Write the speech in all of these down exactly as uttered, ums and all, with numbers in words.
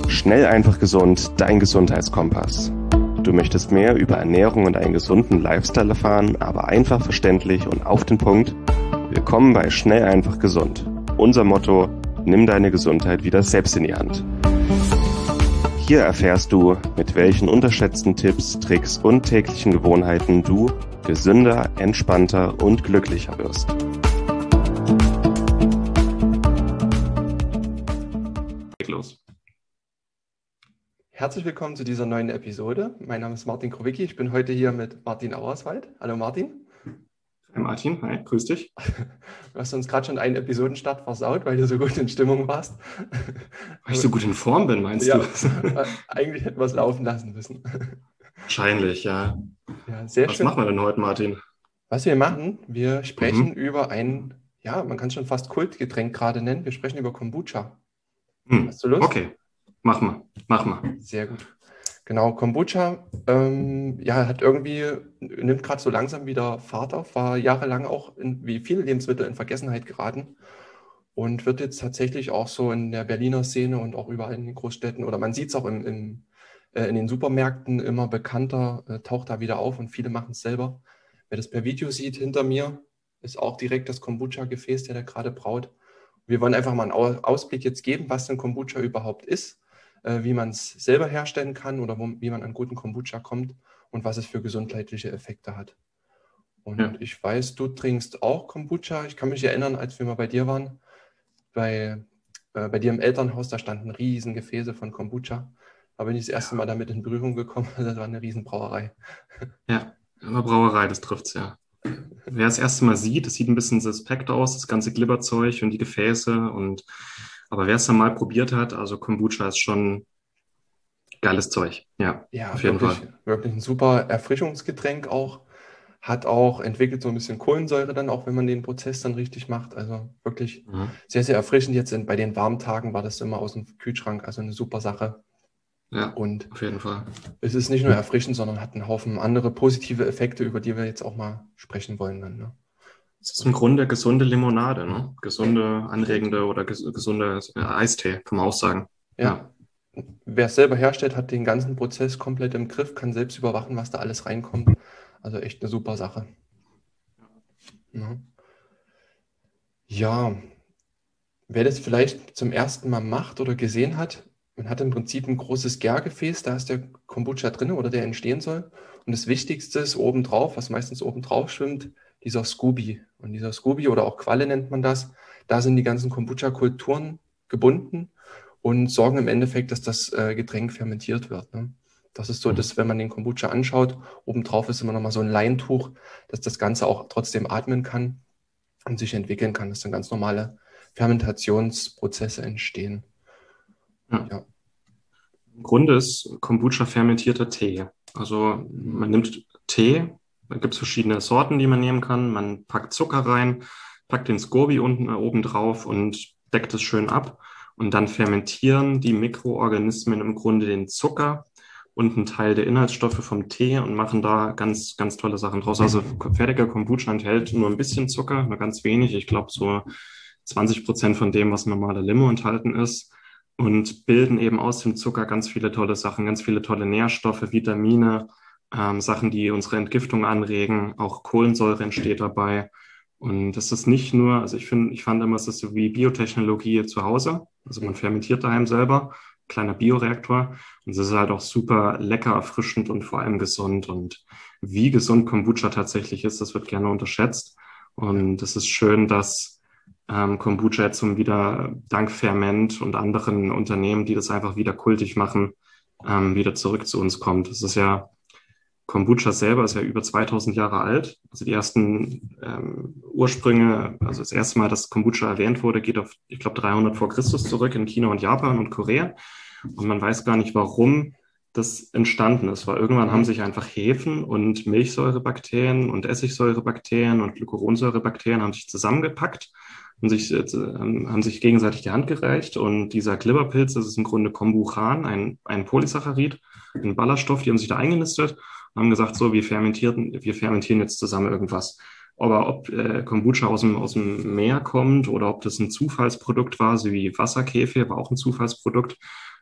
Schnell, einfach, gesund, dein Gesundheitskompass. Du möchtest mehr über Ernährung und einen gesunden Lifestyle erfahren, aber einfach verständlich und auf den Punkt? Willkommen bei Schnell, einfach, gesund. Unser Motto: Nimm deine Gesundheit wieder selbst in die Hand. Hier erfährst du, mit welchen unterschätzten Tipps, Tricks und täglichen Gewohnheiten du gesünder, entspannter und glücklicher wirst. Los. Herzlich willkommen zu dieser neuen Episode. Mein Name ist Martin Krowicki. Ich bin heute hier mit Martin Auerswald. Hallo Martin. Hi Martin, hi, grüß dich. Du hast uns gerade schon einen Episodenstart versaut, weil du so gut in Stimmung warst. Weil ich so gut in Form bin, meinst ja, du? Eigentlich hätten wir es laufen lassen müssen. Wahrscheinlich, ja. Ja, sehr Was schön. machen wir denn heute, Martin? Was wir machen, wir sprechen Mhm. über ein, ja, man kann es schon fast Kultgetränk gerade nennen. Wir sprechen über Kombucha. Hm. Hast du Lust? Okay, mach mal, mach mal. Sehr gut. Genau, Kombucha, ähm, ja, hat irgendwie, nimmt gerade so langsam wieder Fahrt auf, war jahrelang auch in, wie viele Lebensmittel in Vergessenheit geraten und wird jetzt tatsächlich auch so in der Berliner Szene und auch überall in den Großstädten, oder man sieht es auch im, im, äh, in den Supermärkten immer bekannter, äh, taucht da wieder auf und viele machen es selber. Wer das per Video sieht, hinter mir ist auch direkt das Kombucha-Gefäß, der da gerade braut. Wir wollen einfach mal einen Au- Ausblick jetzt geben, was denn Kombucha überhaupt ist, äh, wie man es selber herstellen kann oder wo, wie man an guten Kombucha kommt und was es für gesundheitliche Effekte hat. Und Ja. ich weiß, du trinkst auch Kombucha. Ich kann mich erinnern, als wir mal bei dir waren, bei, äh, bei dir im Elternhaus, da standen riesen Gefäße von Kombucha. Da bin ich das erste Mal damit in Berührung gekommen. Das war eine riesen Brauerei. Ja, aber Brauerei, das trifft's ja. Wer das erste Mal sieht, das sieht ein bisschen suspekt aus, das ganze Glibberzeug und die Gefäße. Und aber wer es dann mal probiert hat, also Kombucha ist schon geiles Zeug. Ja, Ja, auf jeden wirklich, Fall. wirklich ein super Erfrischungsgetränk auch. Hat auch, entwickelt so ein bisschen Kohlensäure dann auch, wenn man den Prozess dann richtig macht. Also wirklich Mhm. sehr, sehr erfrischend. Jetzt in, bei den warmen Tagen war das immer aus dem Kühlschrank, also eine super Sache. Ja, Und auf jeden Fall. es ist nicht nur erfrischend, sondern hat einen Haufen andere positive Effekte, über die wir jetzt auch mal sprechen wollen dann. Ne? Es ist im Grunde gesunde Limonade, ne? Gesunde, anregende oder ges gesunde äh, Eistee, kann man auch sagen. Ja. Ja, wer es selber herstellt, hat den ganzen Prozess komplett im Griff, kann selbst überwachen, was da alles reinkommt. Also echt eine super Sache. Ne? Ja, wer das vielleicht zum ersten Mal macht oder gesehen hat, man hat im Prinzip ein großes Gärgefäß, da ist der Kombucha drin oder der entstehen soll. Und das Wichtigste ist obendrauf, was meistens obendrauf schwimmt, dieser Scooby. Und dieser Scooby oder auch Qualle nennt man das, da sind die ganzen Kombucha-Kulturen gebunden und sorgen im Endeffekt, dass das äh, Getränk fermentiert wird. Ne? Das ist so, Mhm. dass wenn man den Kombucha anschaut, obendrauf ist immer noch mal so ein Leintuch, dass das Ganze auch trotzdem atmen kann und sich entwickeln kann. Das sind ganz normale Fermentationsprozesse entstehen. Ja. Ja. Im Grunde ist Kombucha fermentierter Tee. Also man nimmt Tee, da gibt es verschiedene Sorten, die man nehmen kann. Man packt Zucker rein, packt den Scoby unten äh, oben drauf und deckt es schön ab. Und dann fermentieren die Mikroorganismen im Grunde den Zucker und einen Teil der Inhaltsstoffe vom Tee und machen da ganz, ganz tolle Sachen draus. Also fertiger Kombucha enthält nur ein bisschen Zucker, nur ganz wenig. Ich glaube so zwanzig Prozent von dem, was normale Limo enthalten ist. Und bilden eben aus dem Zucker ganz viele tolle Sachen, ganz viele tolle Nährstoffe, Vitamine, ähm, Sachen, die unsere Entgiftung anregen. Auch Kohlensäure entsteht dabei. Und das ist nicht nur, also ich finde, ich fand immer, es ist so wie Biotechnologie zu Hause. Also man fermentiert daheim selber, kleiner Bioreaktor. Und es ist halt auch super lecker, erfrischend und vor allem gesund. Und wie gesund Kombucha tatsächlich ist, das wird gerne unterschätzt. Und es ist schön, dass ähm, Kombucha jetzt um wieder dank Ferment und anderen Unternehmen, die das einfach wieder kultig machen, ähm, wieder zurück zu uns kommt. Das ist ja, Kombucha selber ist ja über zweitausend Jahre alt. Also die ersten ähm, Ursprünge, also das erste Mal, dass Kombucha erwähnt wurde, geht auf, ich glaube, dreihundert vor Christus zurück in China und Japan und Korea. Und man weiß gar nicht, warum das entstanden ist, weil irgendwann haben sich einfach Hefen und Milchsäurebakterien und Essigsäurebakterien und Glucuronsäurebakterien haben sich zusammengepackt und sich, äh, haben sich gegenseitig die Hand gereicht. Und dieser Glibberpilz, das ist im Grunde Kombuchan, ein, ein Polysaccharid, ein Ballaststoff, die haben sich da eingenistet und haben gesagt, so, wir fermentieren, wir fermentieren jetzt zusammen irgendwas. Aber ob äh, Kombucha aus dem, aus dem Meer kommt oder ob das ein Zufallsprodukt war, so wie Wasserkäfer, war auch ein Zufallsprodukt,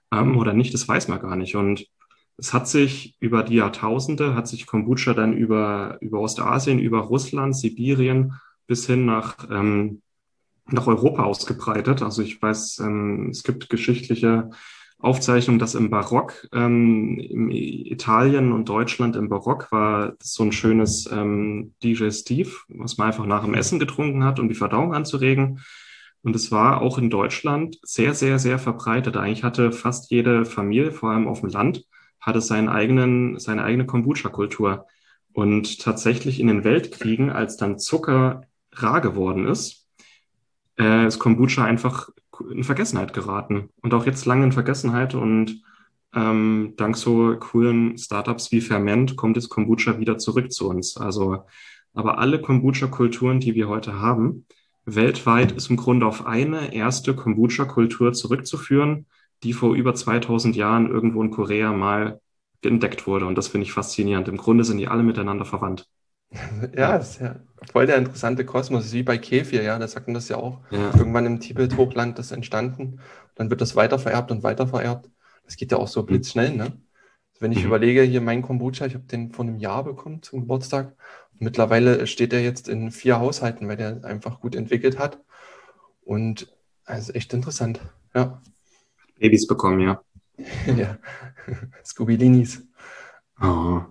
ähm, oder nicht, das weiß man gar nicht. Und es hat sich über die Jahrtausende, hat sich Kombucha dann über, über Ostasien, über Russland, Sibirien bis hin nach, ähm, nach Europa ausgebreitet. Also ich weiß, ähm, es gibt geschichtliche Aufzeichnungen, dass im Barock, ähm, im Italien und Deutschland im Barock war das so ein schönes ähm, Digestiv, was man einfach nach dem Essen getrunken hat, um die Verdauung anzuregen. Und es war auch in Deutschland sehr, sehr, sehr verbreitet. Eigentlich hatte fast jede Familie, vor allem auf dem Land, hatte seinen eigenen, seine eigene Kombucha-Kultur. Und tatsächlich in den Weltkriegen, als dann Zucker rar geworden ist, äh, ist Kombucha einfach in Vergessenheit geraten. Und auch jetzt lange in Vergessenheit. Und ähm, dank so coolen Startups wie Ferment kommt jetzt Kombucha wieder zurück zu uns. Also, aber alle Kombucha-Kulturen, die wir heute haben, weltweit ist im Grunde auf eine erste Kombucha-Kultur zurückzuführen, die vor über zweitausend Jahren irgendwo in Korea mal entdeckt wurde. Und das finde ich faszinierend. Im Grunde sind die alle miteinander verwandt. Ja, Ja, ist ja voll der interessante Kosmos. Ist wie bei Kefir, ja, da sagt man das ja auch. ja. Irgendwann im Tibet-Hochland das entstanden. Dann wird das weitervererbt und weitervererbt. Das geht ja auch so Mhm. blitzschnell, ne? Also wenn ich Mhm. überlege, hier mein Kombucha, ich habe den vor einem Jahr bekommen zum Geburtstag. Und mittlerweile steht er jetzt in vier Haushalten, weil der einfach gut entwickelt hat. Und also echt interessant. Ja, Babys bekommen, ja. ja. Scooby-Linis. Oh.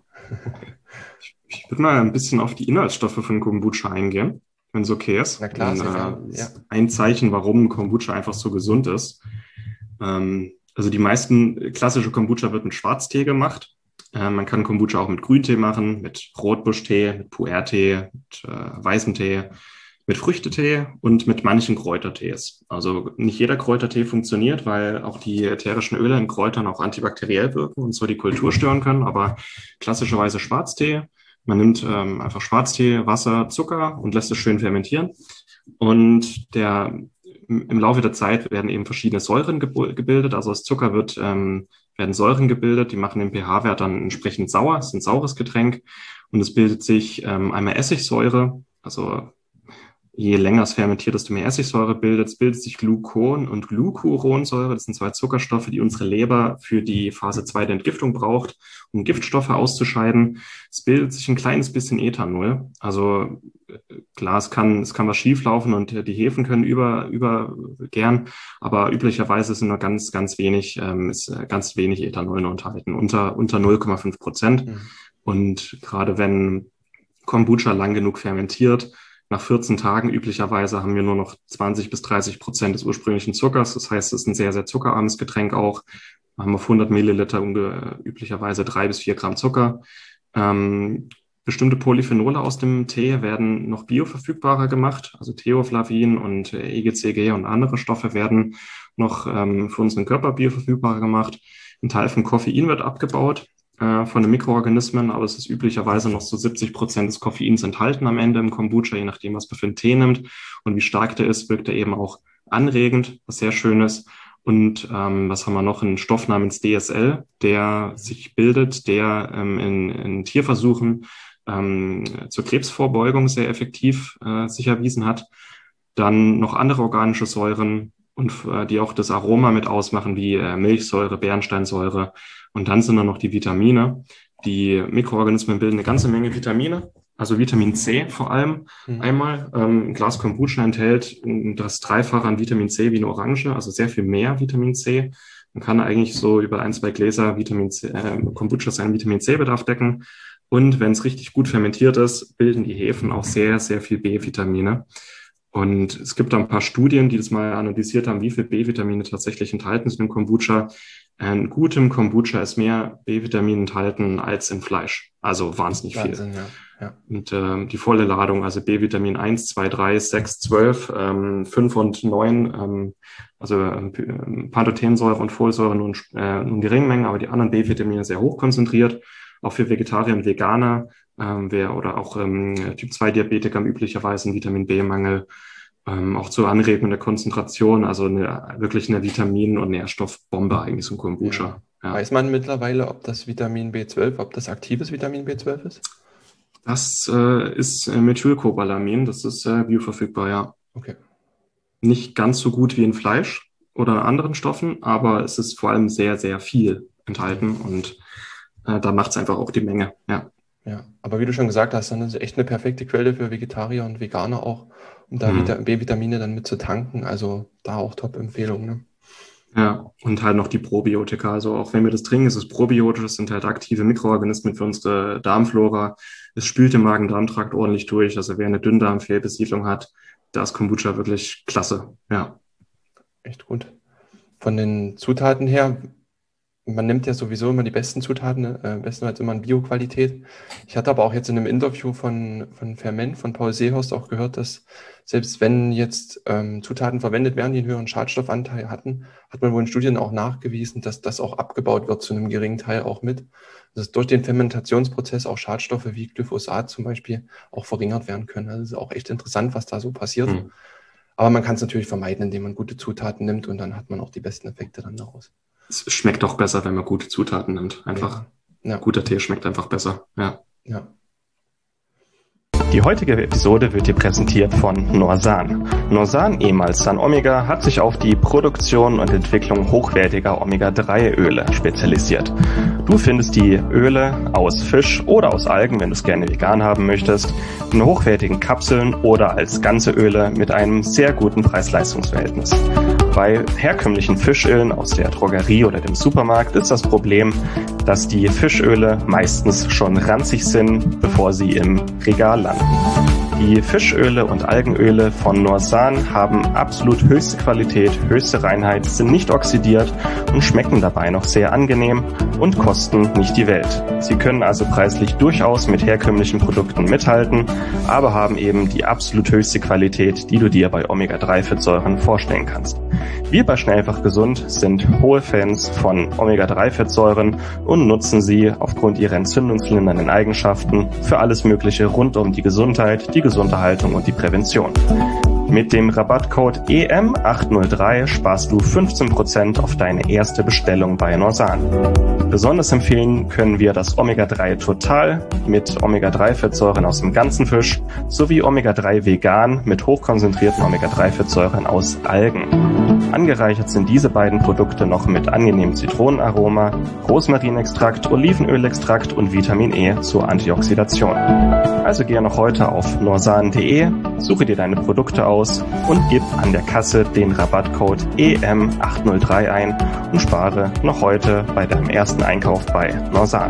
Ich würde mal ein bisschen auf die Inhaltsstoffe von Kombucha eingehen, wenn es okay ist. Na klar, Und, sehr äh, gern. Ja. ein Zeichen, warum Kombucha einfach so gesund ist. Ähm, also die meisten klassische Kombucha wird mit Schwarztee gemacht. Äh, man kann Kombucha auch mit Grüntee machen, mit Rotbuschtee, mit Pu'er-Tee, mit äh, weißem Tee, mit Früchtetee und mit manchen Kräutertees. Also nicht jeder Kräutertee funktioniert, weil auch die ätherischen Öle in Kräutern auch antibakteriell wirken und so die Kultur stören können. Aber klassischerweise Schwarztee. Man nimmt ähm, einfach Schwarztee, Wasser, Zucker und lässt es schön fermentieren. Und der, im Laufe der Zeit werden eben verschiedene Säuren gebildet. Also aus Zucker wird, ähm, werden Säuren gebildet, die machen den pH-Wert dann entsprechend sauer. Es ist ein saures Getränk. Und es bildet sich ähm, einmal Essigsäure, also je länger es fermentiert, desto mehr Essigsäure bildet. Es bildet sich Glucon und Glucuronsäure. Das sind zwei Zuckerstoffe, die unsere Leber für die Phase zwei der Entgiftung braucht, um Giftstoffe auszuscheiden. Es bildet sich ein kleines bisschen Ethanol. Also klar, es kann, es kann was schieflaufen und die Hefen können über, über gern, aber üblicherweise sind nur ganz, ganz wenig, ähm, ist ganz wenig Ethanol nur enthalten, unter, unter null Komma fünf Prozent. Hm. Und gerade wenn Kombucha lang genug fermentiert, nach vierzehn Tagen üblicherweise haben wir nur noch zwanzig bis dreißig Prozent des ursprünglichen Zuckers. Das heißt, es ist ein sehr, sehr zuckerarmes Getränk auch. Wir haben auf hundert Milliliter unge- üblicherweise drei bis vier Gramm Zucker. Ähm, bestimmte Polyphenole aus dem Tee werden noch bioverfügbarer gemacht. Also Theoflavin und äh, E G C G und andere Stoffe werden noch ähm, für unseren Körper bioverfügbarer gemacht. Ein Teil von Koffein wird abgebaut äh, von den Mikroorganismen, aber es ist üblicherweise noch so siebzig Prozent des Koffeins enthalten am Ende im Kombucha, je nachdem, was man für einen Tee nimmt und wie stark der ist, wirkt er eben auch anregend, was sehr schön ist. Und ähm, was haben wir noch? Einen Stoff namens D S L, der sich bildet, der ähm, in, in Tierversuchen ähm, zur Krebsvorbeugung sehr effektiv äh, sich erwiesen hat. Dann noch andere organische Säuren und äh, die auch das Aroma mit ausmachen, wie äh, Milchsäure, Bernsteinsäure. Und dann sind da noch die Vitamine. Die Mikroorganismen bilden eine ganze Menge Vitamine, also Vitamin C vor allem. Hm. Einmal, ähm, ein Glas Kombucha enthält das Dreifache an Vitamin C wie eine Orange, also sehr viel mehr Vitamin C. Man kann eigentlich so über ein, zwei Gläser Vitamin C, äh, Kombucha seinen Vitamin C-Bedarf decken. Und wenn es richtig gut fermentiert ist, bilden die Hefen auch sehr, sehr viel B-Vitamine. Und es gibt da ein paar Studien, die das mal analysiert haben, wie viel B-Vitamine tatsächlich enthalten sind im Kombucha. In gutem Kombucha ist mehr B-Vitamin enthalten als in Fleisch. Also wahnsinnig viel. Wahnsinn, ja. Ja. Und ähm, die volle Ladung, also B-Vitamin eins, zwei, drei, sechs, zwölf, ähm, fünf und neun, ähm, also ähm, Pantothensäure und Folsäure nur in, äh, in geringen Mengen, aber die anderen B-Vitamine sehr hoch konzentriert. Auch für Vegetarier und Veganer ähm, wer, oder auch ähm, Typ zwei Diabetiker haben üblicherweise einen Vitamin B-Mangel. Ähm, auch zur Anregung der Konzentration, also eine, wirklich eine Vitamin- und Nährstoffbombe eigentlich so ein Ja. Kombucha. Ja. Weiß man mittlerweile, ob das Vitamin B zwölf, ob das aktives Vitamin B zwölf ist? Das äh, ist äh, Methylcobalamin, das ist äh, bioverfügbar, ja. Okay. Nicht ganz so gut wie in Fleisch oder anderen Stoffen, aber es ist vor allem sehr, sehr viel enthalten und äh, da macht es einfach auch die Menge, ja. Ja, aber wie du schon gesagt hast, dann ist es echt eine perfekte Quelle für Vegetarier und Veganer auch, um da Vita- Hm. B-Vitamine dann mit zu tanken. Also da auch Top-Empfehlung, ne? Ja, und halt noch die Probiotika. Also auch wenn wir das trinken, ist es probiotisch, es sind halt aktive Mikroorganismen für unsere Darmflora. Es spült den Magen-Darm-Trakt ordentlich durch. Also wer eine Dünndarmfehlbesiedlung hat, da ist Kombucha wirklich klasse. Ja. Echt gut. Von den Zutaten her, man nimmt ja sowieso immer die besten Zutaten, ne? Äh, bestenfalls immer in Bio-Qualität. Ich hatte aber auch jetzt in einem Interview von, von Ferment, von Paul Seehorst auch gehört, dass selbst wenn jetzt ähm, Zutaten verwendet werden, die einen höheren Schadstoffanteil hatten, hat man wohl in Studien auch nachgewiesen, dass das auch abgebaut wird zu einem geringen Teil auch mit. Dass durch den Fermentationsprozess auch Schadstoffe wie Glyphosat zum Beispiel auch verringert werden können. Also es ist auch echt interessant, was da so passiert. Hm. Aber man kann es natürlich vermeiden, indem man gute Zutaten nimmt und dann hat man auch die besten Effekte dann daraus. Es schmeckt auch besser, wenn man gute Zutaten nimmt. Einfach Ja, ja, guter Tee schmeckt einfach besser. Ja. ja. Die heutige Episode wird dir präsentiert von Norsan. Norsan, ehemals San Omega, hat sich auf die Produktion und Entwicklung hochwertiger Omega drei Öle spezialisiert. Du findest die Öle aus Fisch oder aus Algen, wenn du es gerne vegan haben möchtest, in hochwertigen Kapseln oder als ganze Öle mit einem sehr guten Preis-Leistungs-Verhältnis. Bei herkömmlichen Fischölen aus der Drogerie oder dem Supermarkt ist das Problem, dass die Fischöle meistens schon ranzig sind, bevor sie im Regal landen. Die Fischöle und Algenöle von Norsan haben absolut höchste Qualität, höchste Reinheit, sind nicht oxidiert und schmecken dabei noch sehr angenehm und kosten nicht die Welt. Sie können also preislich durchaus mit herkömmlichen Produkten mithalten, aber haben eben die absolut höchste Qualität, die du dir bei Omega drei Fettsäuren vorstellen kannst. Wir bei Schnellfach Gesund sind hohe Fans von Omega drei Fettsäuren und nutzen sie aufgrund ihrer entzündungslindernden Eigenschaften für alles Mögliche rund um die Gesundheit, die gesunde Haltung und die Prävention. Mit dem Rabattcode E M acht null drei sparst du fünfzehn Prozent auf deine erste Bestellung bei Norsan. Besonders empfehlen können wir das Omega drei Total mit Omega drei Fettsäuren aus dem ganzen Fisch sowie Omega drei Vegan mit hochkonzentrierten Omega drei Fettsäuren aus Algen. Angereichert sind diese beiden Produkte noch mit angenehmem Zitronenaroma, Rosmarinextrakt, Olivenölextrakt und Vitamin E zur Antioxidation. Also gehe noch heute auf norsan punkt de, suche dir deine Produkte aus und gib an der Kasse den Rabattcode E M acht null drei ein und spare noch heute bei deinem ersten Einkauf bei Norsan.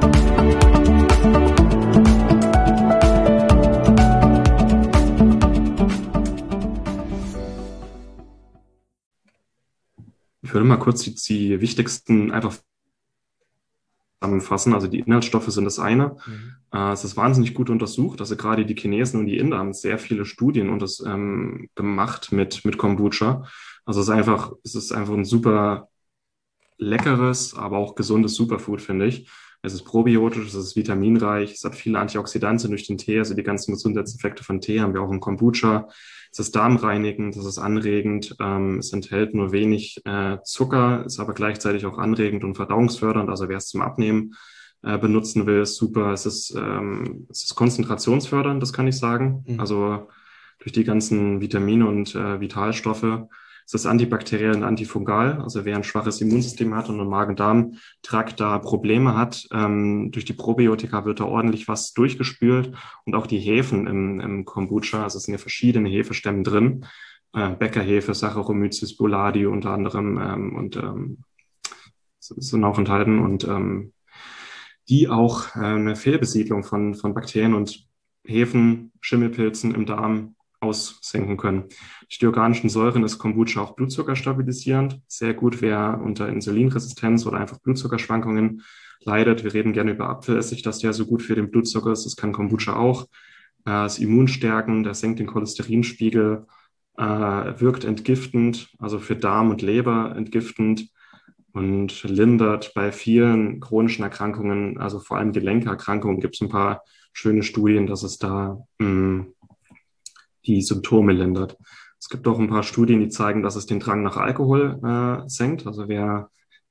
Ich würde mal kurz die, die wichtigsten einfach zusammenfassen. Also die Inhaltsstoffe sind das eine. Mhm. Äh, es ist wahnsinnig gut untersucht. Also gerade die Chinesen und die Inder haben sehr viele Studien und das ähm, gemacht mit, mit Kombucha. Also es ist einfach, es ist einfach ein super leckeres, aber auch gesundes Superfood, finde ich. Es ist probiotisch, es ist vitaminreich, es hat viele Antioxidantien durch den Tee, also die ganzen Gesundheitseffekte von Tee haben wir auch im Kombucha. Es ist darmreinigend, es ist anregend, ähm, es enthält nur wenig äh, Zucker, ist aber gleichzeitig auch anregend und verdauungsfördernd, also wer es zum Abnehmen äh, benutzen will, ist super. Es ist, ähm, es ist konzentrationsfördernd, das kann ich sagen, mhm. also durch die ganzen Vitamine und äh, Vitalstoffe. Es ist antibakteriell und antifungal, also wer ein schwaches Immunsystem hat und einen Magen-Darm-Trakt da Probleme hat, ähm, durch die Probiotika wird da ordentlich was durchgespült und auch die Hefen im, im Kombucha, also es sind ja verschiedene Hefestämme drin, äh, Bäckerhefe, Saccharomyces boulardii unter anderem ähm, und ähm, sind auch enthalten und ähm, die auch äh, eine Fehlbesiedlung von, von Bakterien und Hefen, Schimmelpilzen im Darm aussenken können. Durch die organischen Säuren ist Kombucha auch Blutzucker stabilisierend. Sehr gut, wer unter Insulinresistenz oder einfach Blutzuckerschwankungen leidet. Wir reden gerne über Apfelessig, dass der so gut für den Blutzucker ist. Das kann Kombucha auch. Äh, das Immunstärken, der senkt den Cholesterinspiegel, äh, wirkt entgiftend, also für Darm und Leber entgiftend und lindert bei vielen chronischen Erkrankungen, also vor allem Gelenkerkrankungen, gibt es ein paar schöne Studien, dass es da mh, die Symptome lindert. Es gibt auch ein paar Studien, die zeigen, dass es den Drang nach Alkohol äh, senkt. Also wer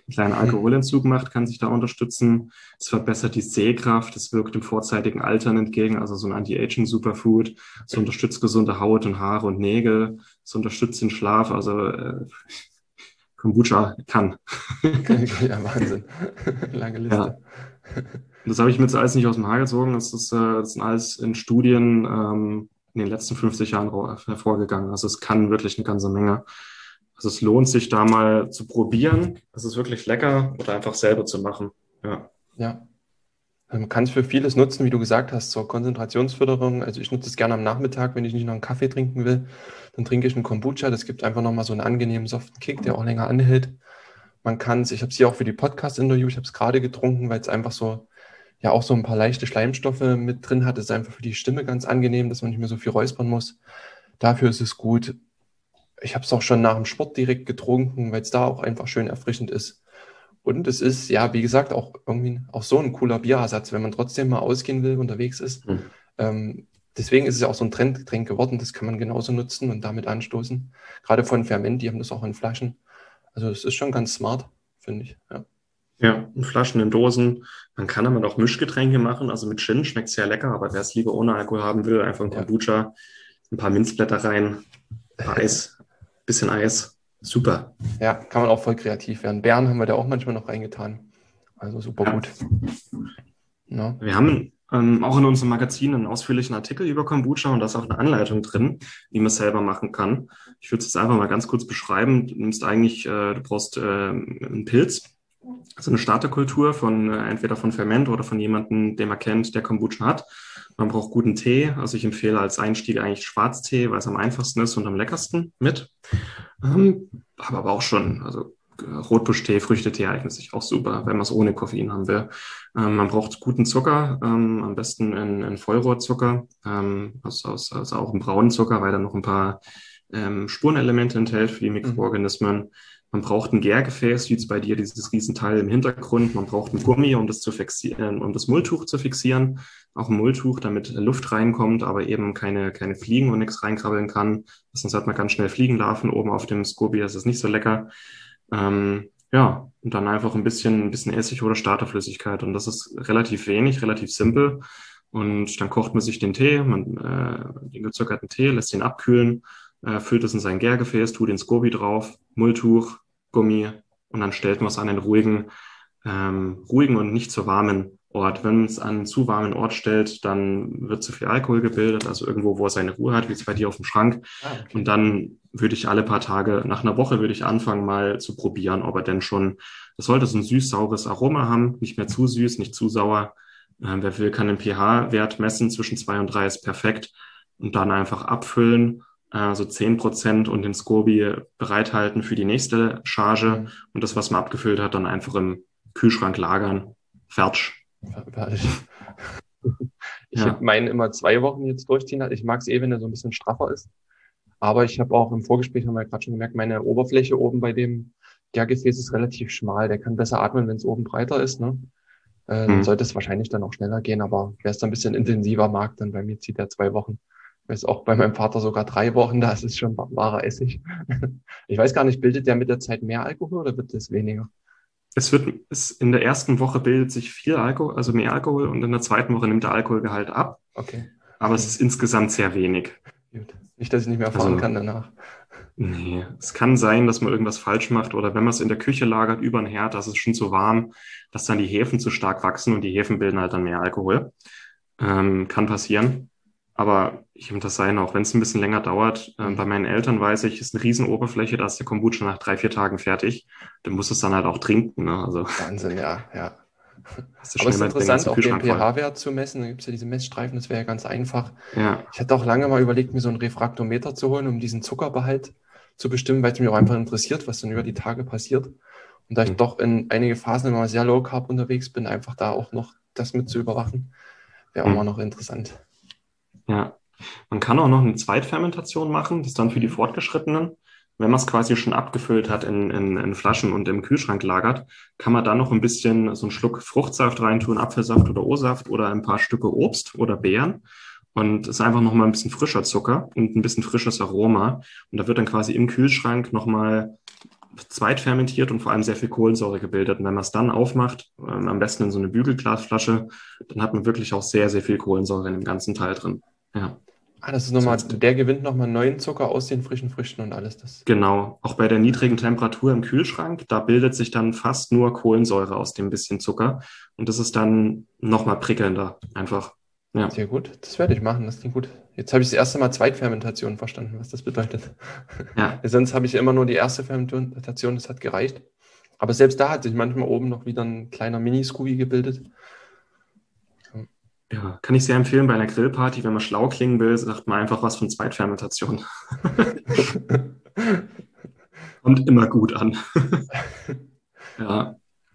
einen kleinen Alkoholentzug macht, kann sich da unterstützen. Es verbessert die Sehkraft, es wirkt dem vorzeitigen Altern entgegen, also so ein Anti-Aging-Superfood. Es unterstützt gesunde Haut und Haare und Nägel. Es unterstützt den Schlaf, also äh, Kombucha kann. Ja, Wahnsinn. Lange Liste. Ja. Das habe ich mir jetzt alles nicht aus dem Haar gezogen. Das ist, äh, das sind alles in Studien ähm, in den letzten fünfzig Jahren hervorgegangen. Also es kann wirklich eine ganze Menge. Also es lohnt sich da mal zu probieren. Es ist wirklich lecker oder einfach selber zu machen. Ja. Ja. Man kann es für vieles nutzen, wie du gesagt hast, zur Konzentrationsförderung. Also ich nutze es gerne am Nachmittag, wenn ich nicht noch einen Kaffee trinken will. Dann trinke ich einen Kombucha. Das gibt einfach nochmal so einen angenehmen, soften Kick, der auch länger anhält. Man kann es, ich habe es hier auch für die Podcast-Interview, ich habe es gerade getrunken, weil es einfach so, ja auch so ein paar leichte Schleimstoffe mit drin hat. Es ist einfach für die Stimme ganz angenehm, dass man nicht mehr so viel räuspern muss. Dafür ist es gut. Ich habe es auch schon nach dem Sport direkt getrunken, weil es da auch einfach schön erfrischend ist. Und es ist, ja, wie gesagt, auch irgendwie auch so ein cooler Bierersatz, wenn man trotzdem mal ausgehen will, unterwegs ist. Hm. Ähm, deswegen ist es ja auch so ein Trendgetränk geworden. Das kann man genauso nutzen und damit anstoßen. Gerade von Ferment, die haben das auch in Flaschen. Also es ist schon ganz smart, finde ich. Ja. Ja, in Flaschen, in Dosen. Man kann damit auch Mischgetränke machen. Also mit Gin schmeckt sehr lecker, aber wer es lieber ohne Alkohol haben will, einfach ein Ja. Kombucha, ein paar Minzblätter rein, ein paar Eis, bisschen Eis. Super. Ja, kann man auch voll kreativ werden. Beeren haben wir da auch manchmal noch reingetan. Also super Ja. gut. Ja. Wir haben ähm, auch in unserem Magazin einen ausführlichen Artikel über Kombucha und da ist auch eine Anleitung drin, wie man es selber machen kann. Ich würde es jetzt einfach mal ganz kurz beschreiben. Du nimmst eigentlich, äh, du brauchst äh, einen Pilz, also eine Starterkultur von äh, entweder von Ferment oder von jemandem, den man kennt, der Kombucha hat. Man braucht guten Tee. Also ich empfehle als Einstieg eigentlich Schwarztee, weil es am einfachsten ist und am leckersten mit. Ähm, habe aber auch schon, also Rotbuschtee, Früchtetee eignet sich auch super, wenn man es ohne Koffein haben will. Ähm, man braucht guten Zucker, ähm, am besten in, in Vollrohrzucker, ähm, also, also auch einen braunen Zucker, weil er noch ein paar ähm, Spurenelemente enthält für die Mikroorganismen. Man braucht ein Gärgefäß, wie jetzt bei dir dieses Riesenteil im Hintergrund. Man braucht ein Gummi, um das zu fixieren, um das Mulltuch zu fixieren. Auch ein Mulltuch, damit Luft reinkommt, aber eben keine, keine Fliegen und nichts reinkrabbeln kann. Sonst hat man ganz schnell Fliegenlarven oben auf dem Scoby. Das ist nicht so lecker. Ähm, ja, und dann einfach ein bisschen, ein bisschen Essig oder Starterflüssigkeit. Und das ist relativ wenig, relativ simpel. Und dann kocht man sich den Tee, man, äh, den gezuckerten Tee, lässt ihn abkühlen, äh, füllt es in sein Gärgefäß, tut den Scoby drauf, Mulltuch, Gummi und dann stellt man es an einen ruhigen, ähm, ruhigen und nicht zu warmen Ort. Wenn man es an einen zu warmen Ort stellt, dann wird zu viel Alkohol gebildet, also irgendwo, wo er seine Ruhe hat, wie jetzt bei dir auf dem Schrank. Ah, okay. Und dann würde ich alle paar Tage, nach einer Woche würde ich anfangen, mal zu probieren, ob er denn schon, das sollte so ein süß-saures Aroma haben, nicht mehr zu süß, nicht zu sauer. Ähm, wer will, kann den pH-Wert messen, zwischen zwei und drei ist perfekt. Und dann einfach abfüllen, äh, so zehn Prozent und den Scoby bereithalten für die nächste Charge. Mhm. Und das, was man abgefüllt hat, dann einfach im Kühlschrank lagern. Fertig. Fertig. Ich Ja. habe meinen immer zwei Wochen jetzt durchziehen. Ich mag es eh, wenn er so ein bisschen straffer ist. Aber ich habe auch im Vorgespräch, haben wir ja gerade schon gemerkt, meine Oberfläche oben bei dem Gärgefäß ist relativ schmal. Der kann besser atmen, wenn es oben breiter ist. Ne? Äh, dann Mhm. sollte es wahrscheinlich dann auch schneller gehen. Aber wer es dann ein bisschen intensiver mag, dann bei mir zieht er zwei Wochen. Ich weiß auch bei meinem Vater sogar drei Wochen. Das ist schon wahrer Essig. Ich weiß gar nicht, bildet der mit der Zeit mehr Alkohol oder wird das weniger? Es wird, es, in der ersten Woche bildet sich viel Alkohol, also mehr Alkohol, und in der zweiten Woche nimmt der Alkoholgehalt ab. Okay, Aber es ist insgesamt sehr wenig. gut. Nicht, dass ich nicht mehr fahren Also- kann danach. Nee, es kann sein, dass man irgendwas falsch macht oder wenn man es in der Küche lagert über den Herd, das ist schon zu warm, dass dann die Hefen zu stark wachsen und die Hefen bilden halt dann mehr Alkohol. Ähm, kann passieren. Aber ich finde das sein, auch wenn es ein bisschen länger dauert. Ähm, bei meinen Eltern weiß ich, ist eine riesen Oberfläche, da ist der Kombucha nach drei, vier Tagen fertig. Du musst es dann halt auch trinken. Ne? Also Wahnsinn, ja, ja. hast du Aber es ist schnell mal den interessant, ganzen auch den Kühlschrank voll. pH-Wert zu messen. Da gibt es ja diese Messstreifen, das wäre ja ganz einfach. Ja, Ich hatte auch lange mal überlegt, mir so einen Refraktometer zu holen, um diesen Zuckerbehalt zu bestimmen, weil es mich auch einfach interessiert, was dann über die Tage passiert. Und da ich Mhm. doch in einige Phasen immer sehr low carb unterwegs bin, einfach da auch noch das mit zu überwachen, wäre auch Mhm. mal noch interessant. ja. Man kann auch noch eine Zweitfermentation machen, das ist dann für die Fortgeschrittenen. Wenn man es quasi schon abgefüllt hat in, in, in Flaschen und im Kühlschrank lagert, kann man da noch ein bisschen so einen Schluck Fruchtsaft reintun, Apfelsaft oder O-Saft oder ein paar Stücke Obst oder Beeren. Und es ist einfach nochmal ein bisschen frischer Zucker und ein bisschen frisches Aroma. Und da wird dann quasi im Kühlschrank nochmal zweitfermentiert und vor allem sehr viel Kohlensäure gebildet. Und wenn man es dann aufmacht, ähm, am besten in so eine Bügelglasflasche, dann hat man wirklich auch sehr, sehr viel Kohlensäure in dem ganzen Teil drin. Ja. Ah, das ist nochmal, der gewinnt nochmal neuen Zucker aus den frischen Früchten und alles das. Genau, auch bei der niedrigen Temperatur im Kühlschrank, da bildet sich dann fast nur Kohlensäure aus dem bisschen Zucker und das ist dann nochmal prickelnder, einfach. Ja. Sehr gut, das werde ich machen, das klingt gut. Jetzt habe ich das erste Mal Zweitfermentation verstanden, was das bedeutet. Ja. Sonst habe ich immer nur die erste Fermentation, das hat gereicht. Aber selbst da hat sich manchmal oben noch wieder ein kleiner Mini-Scooby gebildet. Ja, kann ich sehr empfehlen bei einer Grillparty, wenn man schlau klingen will, sagt man einfach was von Zweitfermentation. Kommt immer gut an. Ja,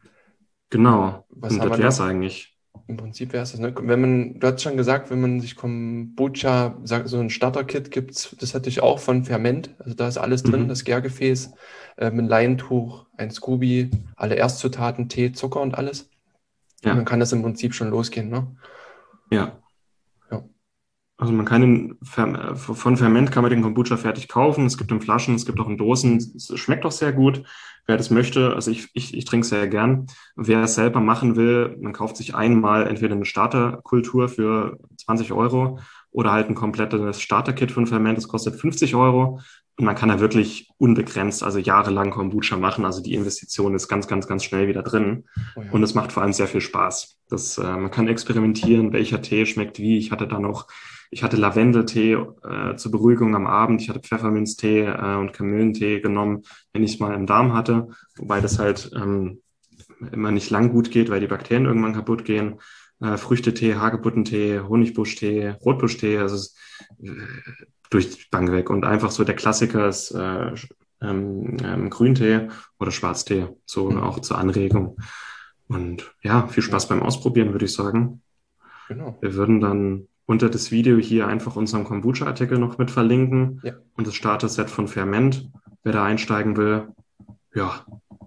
genau. Was und haben das wir wäre es noch? eigentlich. Im Prinzip wäre es das, ne? Wenn man, du hast schon gesagt, wenn man sich Kombucha, sag- so ein Starter-Kit gibt, das hatte ich auch von Ferment, also da ist alles drin, Mhm. das Gärgefäß, ähm, ein Leintuch, ein Scooby, alle Erstzutaten, Tee, Zucker und alles. Und Ja, dann kann das im Prinzip schon losgehen, ne? ja. Ja. Also man kann den Fer- von Ferment kann man den Kombucha fertig kaufen. Es gibt in Flaschen, es gibt auch in Dosen. Es schmeckt auch sehr gut. Wer das möchte, also ich, ich, ich trinke es sehr gern. Wer es selber machen will, man kauft sich einmal entweder eine Starterkultur für zwanzig Euro oder halt ein komplettes Starterkit von Ferment. Das kostet fünfzig Euro. Und man kann da wirklich unbegrenzt, also jahrelang Kombucha machen. Also die Investition ist ganz, ganz, ganz schnell wieder drin. Oh ja. Und es macht vor allem sehr viel Spaß. Das, äh, man kann experimentieren, welcher Tee schmeckt wie. Ich hatte da noch, ich hatte Lavendeltee äh, zur Beruhigung am Abend. Ich hatte Pfefferminztee äh, und Kamillentee genommen, wenn ich es mal im Darm hatte. Wobei das halt ähm, immer nicht lang gut geht, weil die Bakterien irgendwann kaputt gehen. Äh, Früchtetee, Hagebuttentee, Honigbuschtee, Rotbuschtee, also es, äh, durch die Bank weg. Und einfach so der Klassiker ist äh, ähm, ähm, Grüntee oder Schwarztee, so Mhm. auch zur Anregung. Und ja, viel Spaß beim Ausprobieren, würde ich sagen. Genau. Wir würden dann unter das Video hier einfach unseren Kombucha-Artikel noch mit verlinken Ja. und das Starter-Set von Ferment. Wer da einsteigen will, ja,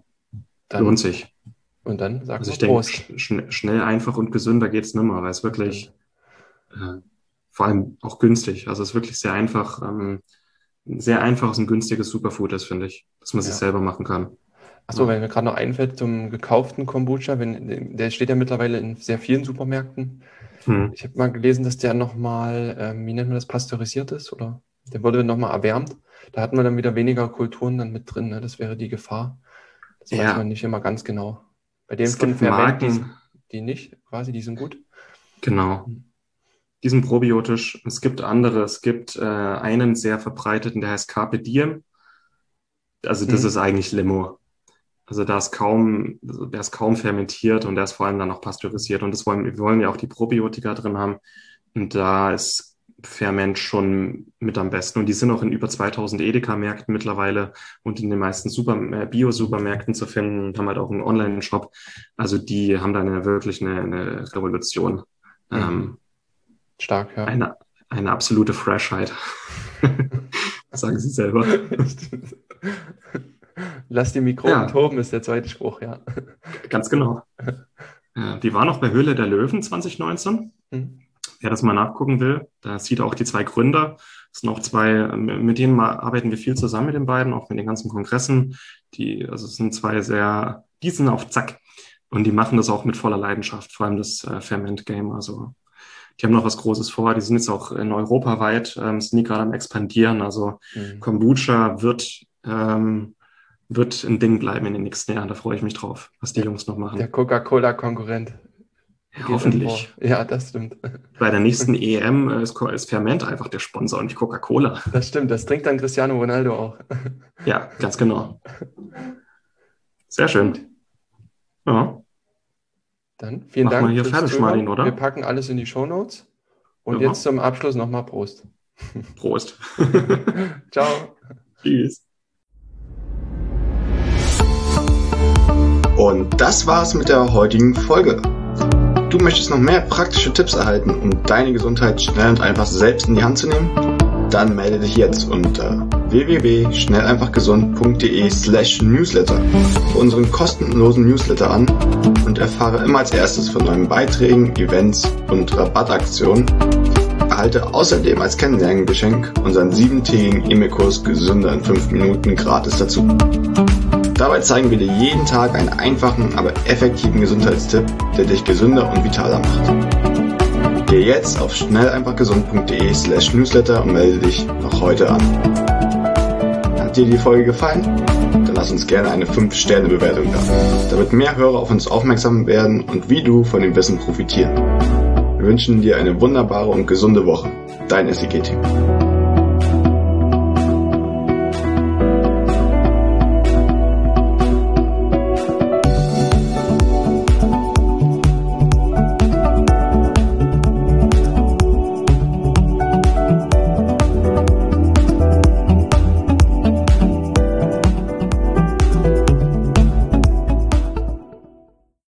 Dann, lohnt sich. und dann sagen Also wir ich denke, Prost. sch schnell, schnell, einfach und gesünder geht's nimmer, weil es wirklich äh, vor allem auch günstig, also es ist wirklich sehr einfach, ähm, ein sehr einfaches und günstiges Superfood ist, finde ich, dass man sich Ja. selber machen kann. Achso, Ja. wenn mir gerade noch einfällt zum gekauften Kombucha, wenn, der steht ja mittlerweile in sehr vielen Supermärkten. Hm. Ich habe mal gelesen, dass der nochmal, ähm, wie nennt man das, pasteurisiert ist, oder? Der wurde nochmal erwärmt. Da hat man dann wieder weniger Kulturen dann mit drin, ne? Das wäre die Gefahr. Das weiß Ja. man nicht immer ganz genau. Bei denen Es von gibt Ferment, die, Marken, die nicht, quasi, die sind gut. genau, die sind probiotisch. Es gibt andere, es gibt äh, einen sehr verbreiteten, der heißt Carpe Diem. Also das Mhm. ist eigentlich Limo. Also da ist kaum, also der ist kaum fermentiert und der ist vor allem dann noch pasteurisiert. Und das wollen, wir wollen ja auch die Probiotika drin haben. Und da ist Ferment schon mit am besten. Und die sind auch in über zweitausend Edeka-Märkten mittlerweile und in den meisten Super, äh, Bio-Supermärkten zu finden und haben halt auch einen Online-Shop. Also die haben da eine, wirklich eine, eine Revolution. Mhm. Ähm, Stark, ja. eine, eine absolute Freshheit. Sagen Sie selber. Lass die Mikroben Ja. toben, ist der zweite Spruch, ja. Ganz genau. Ja, die war noch bei Höhle der Löwen zwanzig neunzehn. Mhm. Wer das mal nachgucken will, da sieht er auch die zwei Gründer. Das sind auch zwei, mit denen mal arbeiten wir viel zusammen mit den beiden, auch mit den ganzen Kongressen. Die, also es sind zwei sehr, die sind auf Zack. Und die machen das auch mit voller Leidenschaft, vor allem das äh, Ferment-Game. Also die haben noch was Großes vor. Die sind jetzt auch in Europa weit, ähm, sind die gerade am expandieren. Also Mhm. Kombucha wird, ähm, wird ein Ding bleiben in den nächsten Jahren. Da freue ich mich drauf, was die Jungs noch machen. Der Coca-Cola-Konkurrent. Ja, geht hoffentlich. dann vor. Ja, das stimmt. Bei der nächsten E M äh, ist, Co- ist Ferment einfach der Sponsor und nicht Coca-Cola. Das stimmt, das trinkt dann Cristiano Ronaldo auch. Ja, ganz genau. Sehr schön. Ja, Dann vielen Mach Dank mal hier fürs fertig, Zuhören. Martin, oder? Wir packen alles in die Shownotes. Und Ja. jetzt zum Abschluss nochmal Prost. Prost. Ciao. Tschüss. Und das war's mit der heutigen Folge. Du möchtest noch mehr praktische Tipps erhalten, um deine Gesundheit schnell und einfach selbst in die Hand zu nehmen? Dann melde dich jetzt unter w w w punkt schnell einfach gesund punkt d e slash newsletter für unseren kostenlosen Newsletter an und erfahre immer als erstes von neuen Beiträgen, Events und Rabattaktionen. Erhalte außerdem als Kennenlerngeschenk unseren siebentägigen E-Mail-Kurs Gesünder in fünf Minuten gratis dazu. Dabei zeigen wir dir jeden Tag einen einfachen, aber effektiven Gesundheitstipp, der dich gesünder und vitaler macht. Geh jetzt auf schnell einfach gesund punkt de slash newsletter und melde dich noch heute an. Hat dir die Folge gefallen? Dann lass uns gerne eine fünf Sterne Bewertung da, damit mehr Hörer auf uns aufmerksam werden und wie du von dem Wissen profitieren. Wir wünschen dir eine wunderbare und gesunde Woche. Dein S I G-Team.